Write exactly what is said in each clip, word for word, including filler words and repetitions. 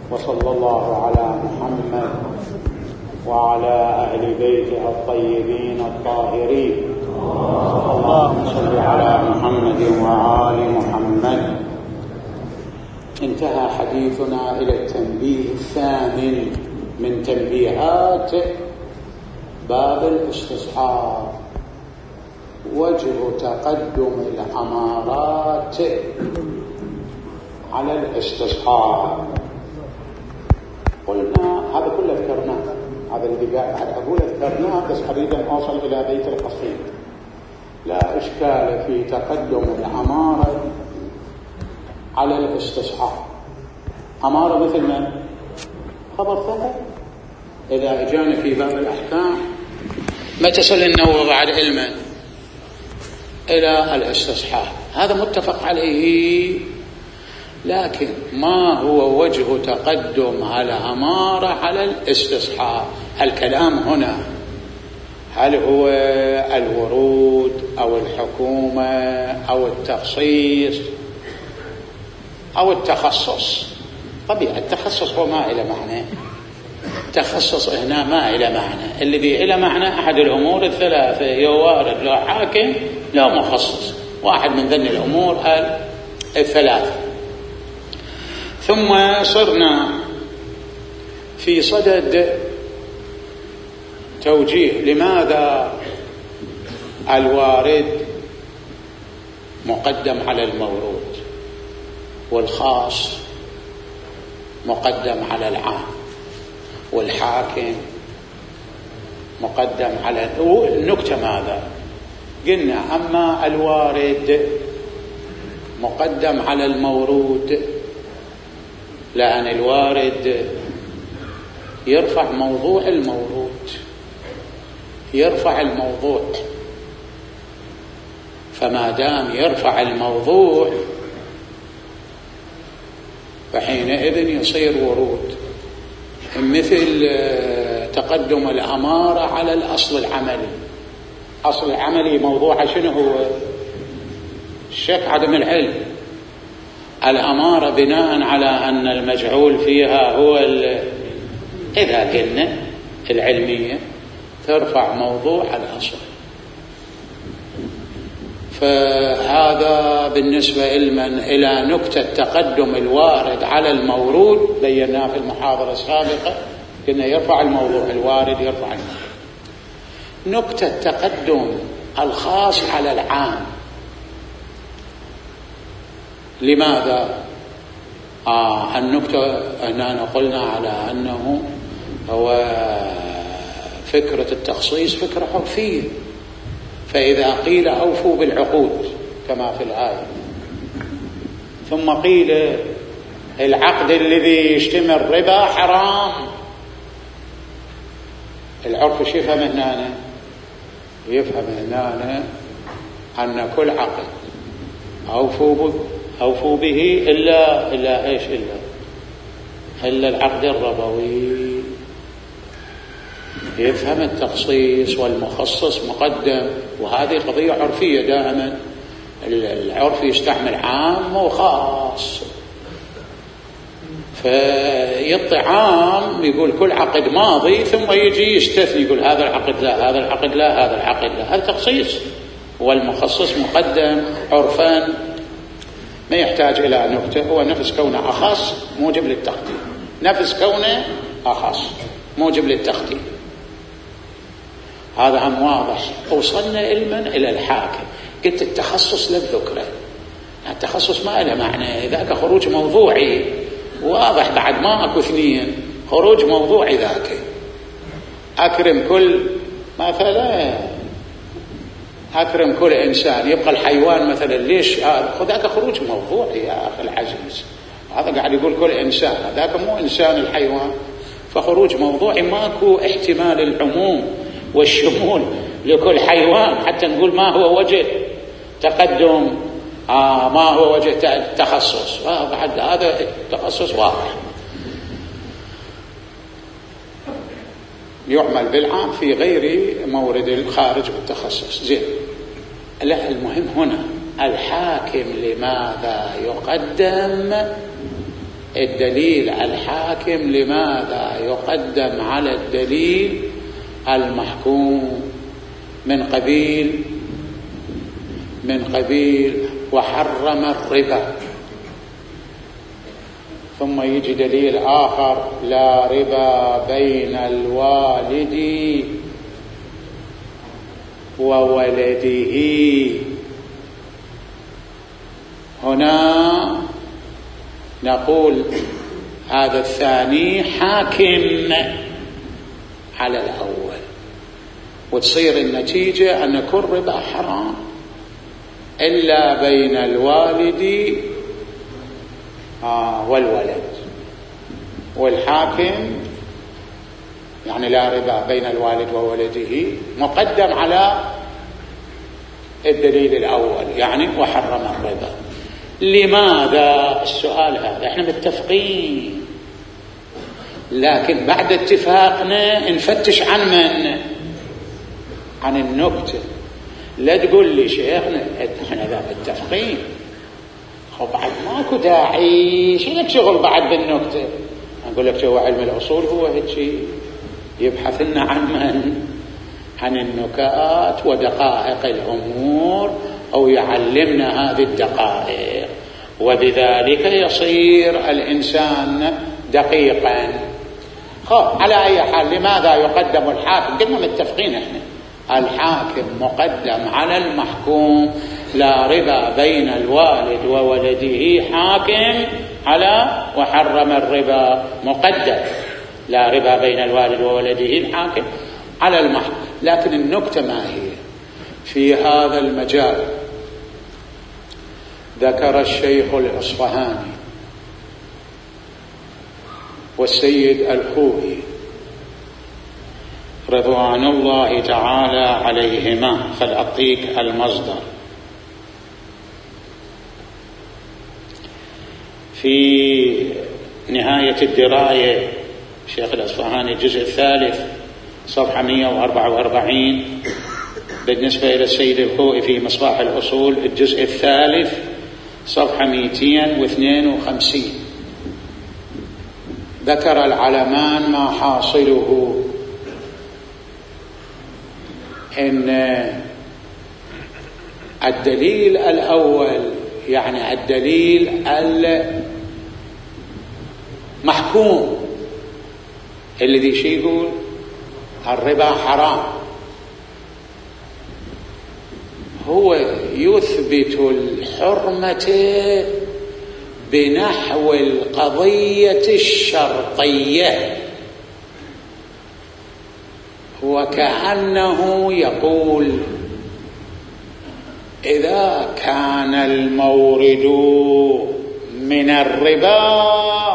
وصلى الله على محمد وعلى أهل بيته الطيبين الطاهرين. اللهم صل على محمد وآل محمد. انتهى حديثنا إلى التنبيه الثامن من تنبيهات باب الاستصحاب: وجه تقدم الأمارات على الاستصحاب. قلنا هذا كله ذكرناه، هذا اللي قاعد أقول ذكرناه، بس أريد أن أوصل إلى بيت القصيد. لا إشكال في تقدم الأمارة على الاستصحاب. أمارة مثل من؟ خبر فقط. إذا أجانا في باب الأحكام ما تصل النووي بعد علما إلى الاستصحاب، هذا متفق عليه. لكن ما هو وجه تقدم على أمارة على الاستصحاب؟ الكلام هنا هل هو الورود أو الحكومة أو التخصيص أو التخصص؟ طبيعي التخصص هو ما إلى معنى، التخصص هنا ما إلى معنى. اللي بي إلى معنى أحد الأمور الثلاثة: يوارد له حاكم لا مخصص، واحد من ذن الأمور الثلاثة. ثم صرنا في صدد توجيه لماذا الوارد مقدم على المورود والخاص مقدم على العام والحاكم مقدم على النكتة. ماذا قلنا؟ أما الوارد مقدم على المورود، لأن الوارد يرفع موضوع المورود، يرفع الموضوع، فما دام يرفع الموضوع فحينئذ يصير ورود. مثل تقدم الأمارة على الأصل العملي. أصل العملي موضوع شنو هو؟ الشك، عدم العلم. الأمارة بناء على أن المجعول فيها هو إذا قلنا العلمية ترفع موضوع الأصل. فهذا بالنسبة لمن إلى نكتة تقدم الوارد على المورود، بيناه في المحاضرة السابقة، قلنا يرفع الموضوع الوارد، يرفع الموضوع. نكتة تقدم الخاص على العام، لماذا؟ آه النكتة هنا قلنا على أنه هو فكرة التخصيص فكرة عرفية، فإذا قيل أوفوا بالعقود كما في الآية، ثم قيل العقد الذي يشتمل الربا حرام، العرف شو يفهم هنا؟ يفهم هنا أن كل عقد أوفوا أوفوا به إلا إلا إيش إلا إلا العقد الربوي. يفهم التخصيص والمخصص مقدم، وهذه قضية عرفية دائما. العرف يستعمل عام وخاص. فالطعام يقول كل عقد ماضي، ثم يجي يستثني يقول هذا العقد لا، هذا العقد لا، هذا العقد لا. هذا تخصيص، والمخصص مقدم عرفا، ما يحتاج إلى نكتة. هو نفس كونه أخص موجب للتقديم، نفس كونه أخص موجب للتقديم. هذا هم واضح. وصلنا علما إلى الحاكم. قلت التخصص للذكرة، التخصص ما له معنى، ذاك خروج موضوعي واضح، بعد ما أكو اثنين، خروج موضوعي ذاك. أكرم كل مثلا، أكرم كل إنسان، يبقى الحيوان مثلا ليش هذا؟ ذاك خروج موضوعي يا أخي العزيز. هذا قاعد يقول كل إنسان، ذاك مو إنسان الحيوان، فخروج موضوعي ماكو احتمال العموم والشمول لكل حيوان حتى نقول ما هو وجه تقدم، آه ما هو وجه التخصص. آه بعد هذا التخصص واضح، يعمل بالعام في غير مورد الخارج بالتخصص. زين، لا المهم هنا الحاكم لماذا يقدم الدليل الحاكم لماذا يقدم على الدليل المحكوم؟ من قبيل من قبيل وحرم الربا، ثم يجي دليل آخر لا ربا بين الوالد وولده. هنا نقول هذا الثاني حاكم على الأول، وتصير النتيجة أن كل ربا حرام إلا بين الوالد آه والولد، والحاكم يعني لا ربا بين الوالد وولده مقدم على الدليل الأول، يعني وحرم الربا. لماذا؟ السؤال هذا احنا متفقين، لكن بعد اتفاقنا نفتش عن من؟ عن النكتة. لا تقول لي شيخنا احنا ذا متفقين، خب بعد ماكو داعي شنك شغل بعد بالنكتة. أقول لك هو علم الأصول هو هيك يبحث لنا عن من؟ عن النكات ودقائق الأمور، أو يعلمنا هذه الدقائق، وبذلك يصير الإنسان دقيقا. خب على أي حال لماذا يقدم الحاكم؟ قلنا متفقين احنا الحاكم مقدم على المحكوم. لا ربا بين الوالد وولده حاكم على وحرم الربا مقدم. لا ربا بين الوالد وولده الحاكم على المحكوم. لكن النكتة ما هي في هذا المجال؟ ذكر الشيخ الإصفهاني والسيد الخوئي رضوان الله تعالى عليهما، خل أعطيك المصدر. في نهاية الدراية الشيخ الأصفهاني الجزء الثالث صفحة مئة وأربعة وأربعين، بالنسبة إلى السيد الخوئي في مصباح الأصول الجزء الثالث صفحة مئتين واثنين وخمسين، ذكر العلمان ما حاصله إن الدليل الأول يعني الدليل المحكوم الذي شي يقول الربا حرام، هو يثبت الحرمة بنحو القضية الشرطية، وكأنه يقول إذا كان المورد من الربا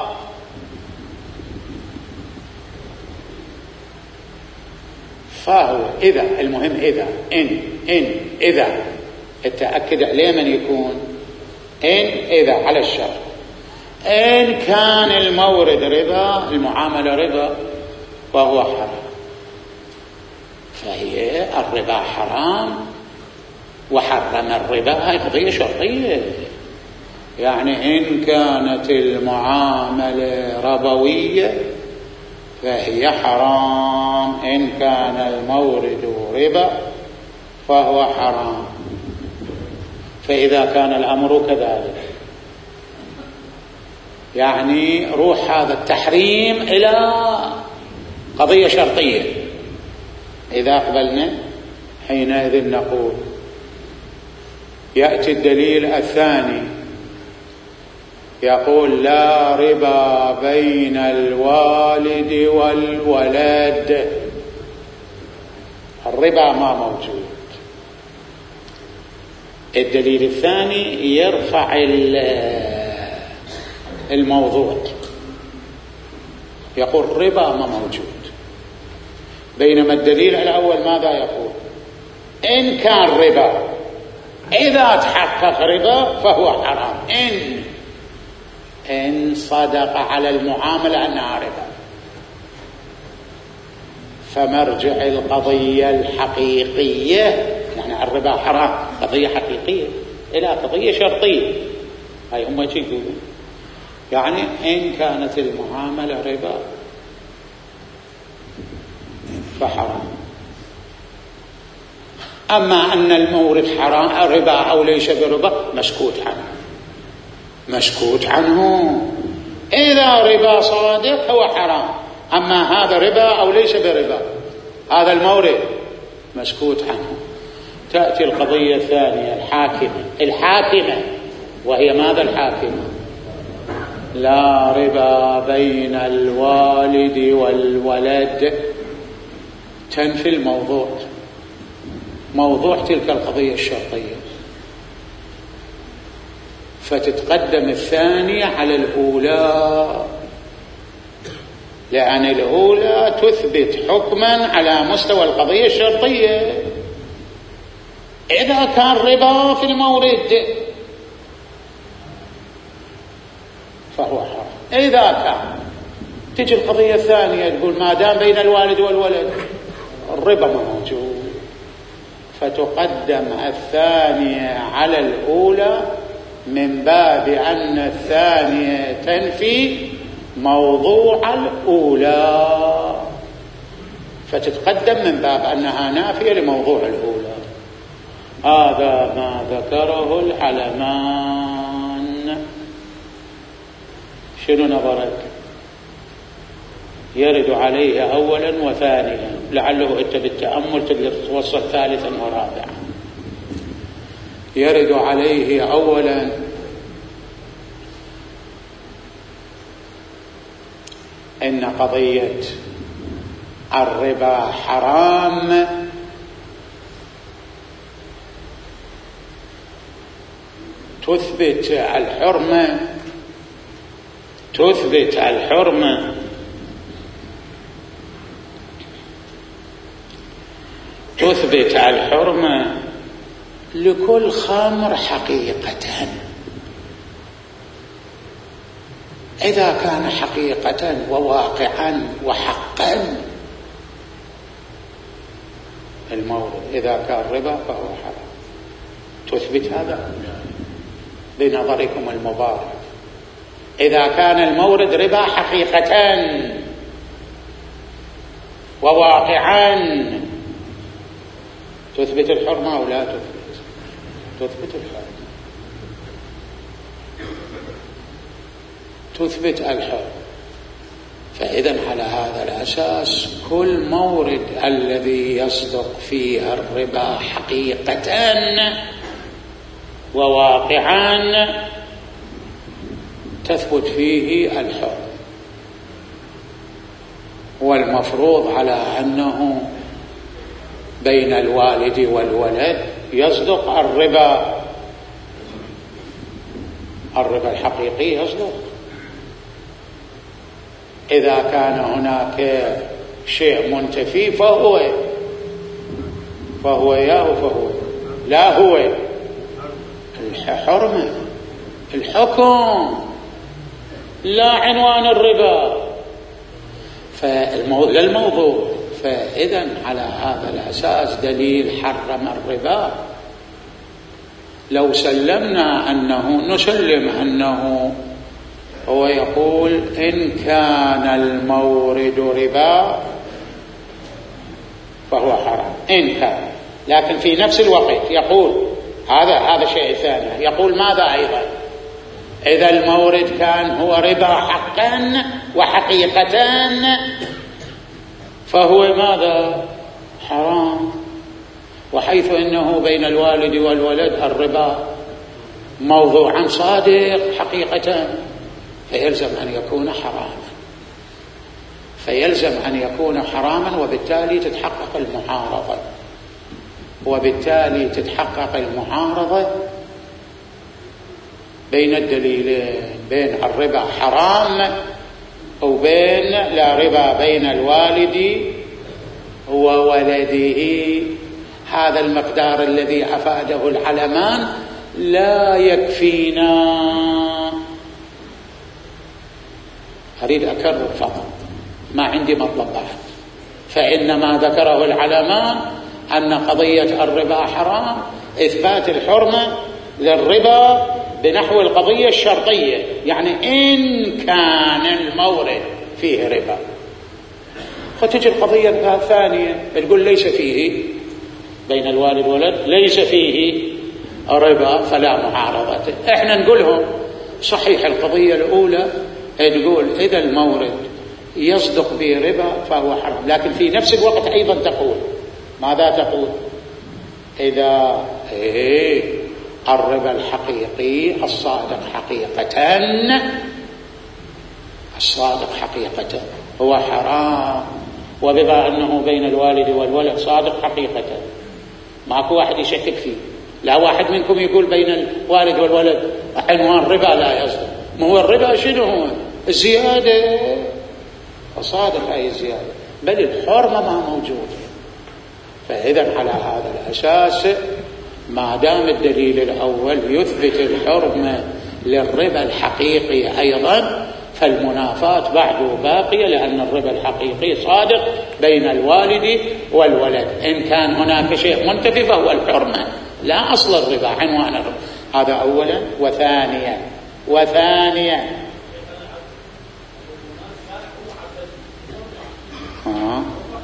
فهو إذا، المهم إذا إن إن إذا التأكد عليه من يكون إن إذا على الشرط، إن كان المورد ربا المعاملة ربا فهو حرام، فهي الربا حرام وحرم الربا. هاي قضية شرطية، يعني إن كانت المعاملة ربوية فهي حرام، إن كان المورد ربا فهو حرام. فإذا كان الأمر كذلك يعني روح هذا التحريم إلى قضية شرطية. إذا قبلنا حينئذ نقول يأتي الدليل الثاني يقول لا ربا بين الوالد والولد، الربا ما موجود. الدليل الثاني يرفع الموضوع، يقول ربا ما موجود، بينما الدليل الأول ماذا يقول؟ إن كان ربا، إذا تحقق ربا فهو حرام، إن إن صدق على المعاملة أنها ربا. فمرجع القضية الحقيقية يعني الربا حرام قضية حقيقية إلى قضية شرطية. هاي هم يقولون يعني إن كانت المعاملة ربا فحرام. أما أن المورد حرام ربا أو ليس بربا مسكوت عنه، مسكوت عنه. إذا ربا صادق هو حرام، أما هذا ربا أو ليس بربا هذا المورد مسكوت عنه. تأتي القضية الثانية الحاكمة، الحاكمة وهي ماذا الحاكمة؟ لا ربا بين الوالد والولد، تنفي الموضوع، موضوع تلك القضية الشرطية، فتتقدم الثانية على الأولى، لأن الأولى تثبت حكما على مستوى القضية الشرطية. إذا كان ربا في المورد فهو حرام. إذا كان تجي القضية الثانية تقول ما دام بين الوالد والولد الربا موجود، فتقدم الثانية على الأولى من باب أن الثانية تنفي موضوع الأولى، فتتقدم من باب أنها نافية لموضوع الأولى. هذا ما ذكره العلمان. شنو نظرك؟ يرد عليه أولا وثانيا، لعله أنت بالتأمل تقدر توصل ثالثا ورابعا. يرد عليه أولا إن قضية الربا حرام تثبت الحرمة، تثبت الحرمة تثبت الحرمة لكل خمر حقيقة. إذا كان حقيقة وواقعا وحقا المورد، إذا كان ربا فهو حرام. تثبت هذا بنظركم المبارك. إذا كان المورد ربا حقيقة وواقعا تثبت الحرمة أو لا تثبت؟ تثبت الحرمة، تثبت الحرمة. فإذا على هذا الأساس كل مورد الذي يصدق فيه الربا حقيقة وواقعا تثبت فيه الحرمة. والمفروض على أنه بين الوالد والولد يصدق الربا، الربا الحقيقي يصدق. إذا كان هناك شيء منتفي فهو فهو يا فهو لا هو الحرمة، الحكم لا عنوان الربا. فالموضوع للموضوع. فإذا على هذا الأساس دليل حرم الربا. لو سلمنا أنه نسلم أنه هو يقول إن كان المورد ربا فهو حرام إن كان، لكن في نفس الوقت يقول هذا هذا شيء ثاني، يقول ماذا أيضا؟ إذا المورد كان هو ربا حقا وحقيقة فهو ماذا؟ حرام. وحيث إنه بين الوالد والولد الربا موضوعا صادق حقيقة فيلزم أن يكون حراما، فيلزم أن يكون حراما، وبالتالي تتحقق المعارضة، وبالتالي تتحقق المعارضة بين الدليلين، بين الربا حرام وبين لا ربا بين الوالد وولده. هذا المقدار الذي أفاده العلمان لا يكفينا. أريد أكرر فقط، ما عندي مطلب بعد. فإنما ذكره العلمان أن قضية الربا حرام، إثبات الحرمة للربا بنحو القضية الشرطية، يعني إن كان المورد فيه ربا. فتجي القضية الثانية تقول ليس فيه، بين الوالد والولد ليس فيه ربا فلا معارضة. احنا نقولهم صحيح القضية الأولى تقول إذا المورد يصدق به ربا فهو حرام، لكن في نفس الوقت أيضا تقول ماذا تقول؟ إذا إيه الربا الحقيقي الصادق حقيقة، الصادق حقيقة هو حرام، وبما أنه بين الوالد والولد صادق حقيقة ماكو واحد يشكك فيه. لا واحد منكم يقول بين الوالد والولد عنوان ربا لا يصدق، ما هو الربا شنو هو؟ الزيادة، فصادق أي زيادة، بل الحرمة ما موجودة. فإذا على هذا الأساس ما دام الدليل الأول يثبت الحرمة للربا الحقيقي أيضا، فالمنافاة بعده باقية، لأن الربا الحقيقي صادق بين الوالد والولد. إن كان هناك شيء منتفي فهو الحرمة لا أصل الربا، عنوان الربا. هذا أولا. وثانيا وثانيا آه.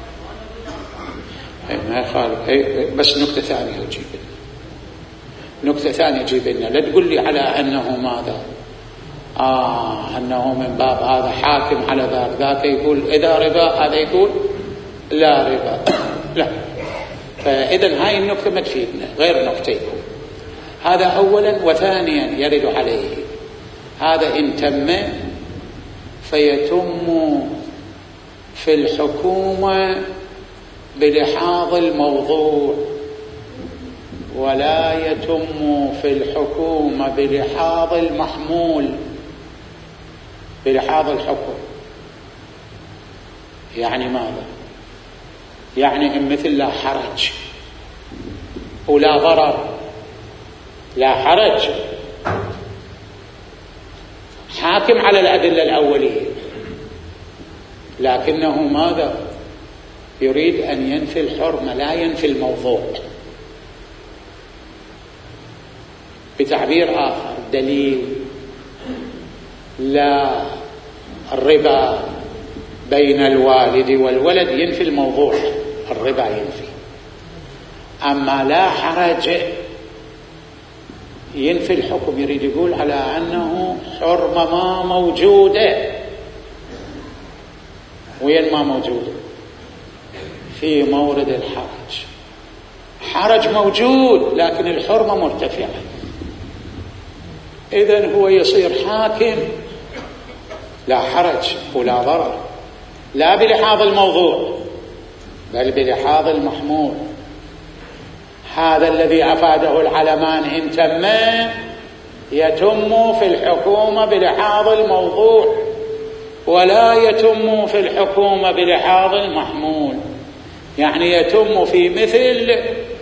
ما يخالف، بس نكتة ثانية أجيب نكتة ثانية أجيب لنا، لا تقول لي على أنه ماذا آه أنه من باب هذا حاكم على ذاك، ذاك يقول إذا ربا هذا يقول لا ربا لا. فإذا هاي النكتة ما تفيدنا، غير نكتيكم. هذا أولا. وثانيا يرد عليه هذا إن تم فيتم في الحكومة بلحاظ الموضوع، ولا يتم في الحكومة بلحاظ المحمول، بلحاظ الحكم. يعني ماذا؟ يعني مثل لا حرج ولا ضرر. لا حرج حاكم على الأدلة الأولية، لكنه ماذا؟ يريد أن ينفي الحرمة لا ينفي الموضوع. بتعبير آخر، دليل لا الربا بين الوالد والولد ينفي الموضوع، الربا ينفي. أما لا حرج ينفي الحكم، يريد يقول على أنه حرمة ما موجودة. وين ما موجودة؟ في مورد الحرج. حرج موجود لكن الحرمة مرتفعة، إذن هو يصير حاكم لا حرج ولا ضرر، لا بلحاظ الموضوع بل بلحاظ المحمول. هذا الذي أفاده العلمان إن تم يتم في الحكومة بلحاظ الموضوع، ولا يتم في الحكومة بلحاظ المحمول. يعني يتم في مثل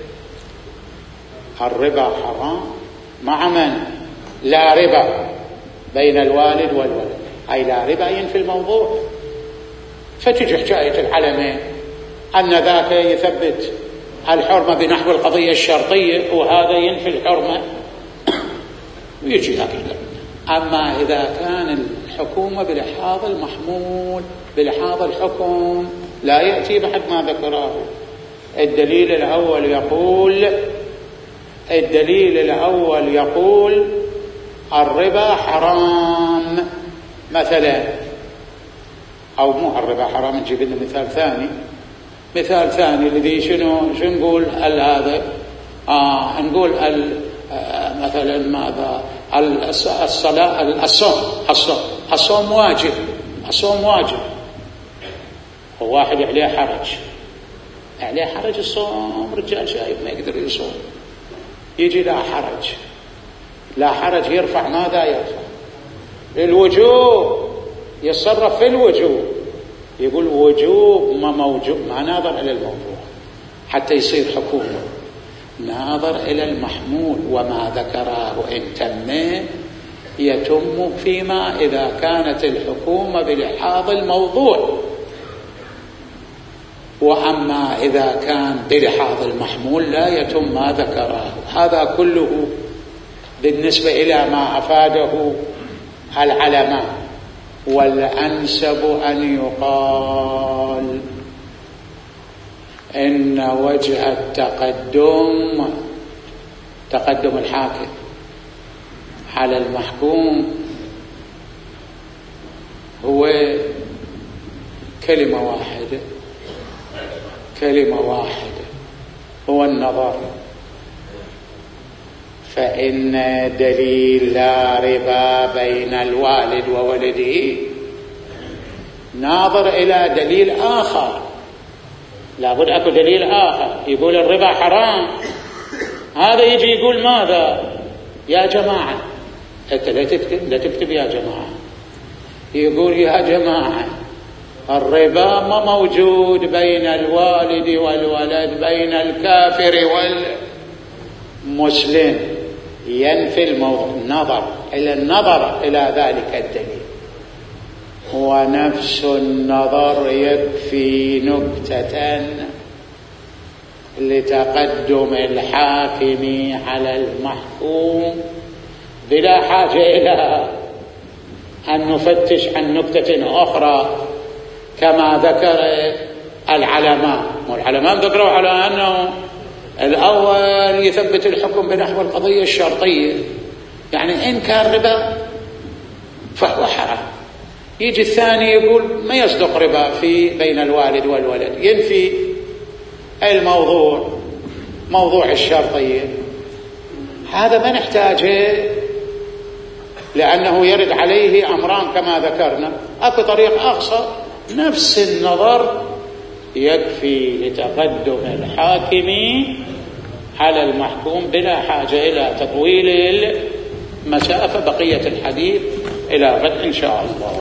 الربا حرام مع من؟ لا ربا بين الوالد والولد، أي لا ربا ينفي الموضوع. فتجي حكاية العلمين أن ذاك يثبت الحرمة بنحو القضية الشرطية وهذا ينفي الحرمة ويجي هكذا. أما إذا كان الحكومة بلحاظ المحمول بلحاظ الحكم لا يأتي بحد ما ذكره. الدليل الأول يقول الدليل الأول يقول الربا حرام مثلا، أو مو الربا حرام، نجيب لنا مثال ثاني. مثال ثاني الذي شنو شنو نقول هذا آه نقول آه مثلا ماذا؟ الصلاة الصوم الصوم الصوم واجب الصوم واجب وواحد عليه حرج عليه حرج الصوم، رجال شايب ما يقدر يصوم، يجي لا حرج لا حرج يرفع ماذا يرفع؟ الوجوب، يتصرف في الوجوب، يقول وجوب ما موجوب، ما ناظر إلى الموضوع حتى يصير حكومة، ناظر إلى المحمول. وما ذكره إن تم يتم فيما إذا كانت الحكومة بلحاظ الموضوع، وأما إذا كان بلحاظ المحمول لا يتم ما ذكره. هذا كله بالنسبة إلى ما أفاده العلماء. والأنسب أن يقال إن وجه التقدم تقدم الحاكم على المحكوم هو كلمة واحدة كلمة واحدة هو النظر. فإن دليل لا ربا بين الوالد وولده ناظر إلى دليل آخر. لابد أكو دليل آخر يقول الربا حرام، هذا يجي يقول ماذا يا جماعة؟ أنت لا تكتب, لا تكتب يا جماعة، يقول يا جماعة الربا ما موجود بين الوالد والولد، بين الكافر والمسلم. ينفي الموضوع، النظر إلى النظر إلى ذلك الدليل. ونفس النظر يكفي نكتة لتقدم الحاكم على المحكوم بلا حاجة إلى أن نفتش عن نكتة أخرى كما ذكر العلماء. والعلماء ذكروا على أنه الأول يثبت الحكم بنحو القضية الشرطية، يعني إن كان ربا فهو حرام. يجي الثاني يقول ما يصدق ربا في بين الوالد والولد، ينفي الموضوع موضوع الشرطية. هذا ما نحتاجه لأنه يرد عليه أمران كما ذكرنا. أكو طريق أقصر، نفس النظر يكفي لتقدم الحاكم على المحكوم بلا حاجة إلى تطويل المسافة. بقية الحديث إلى غد إن شاء الله.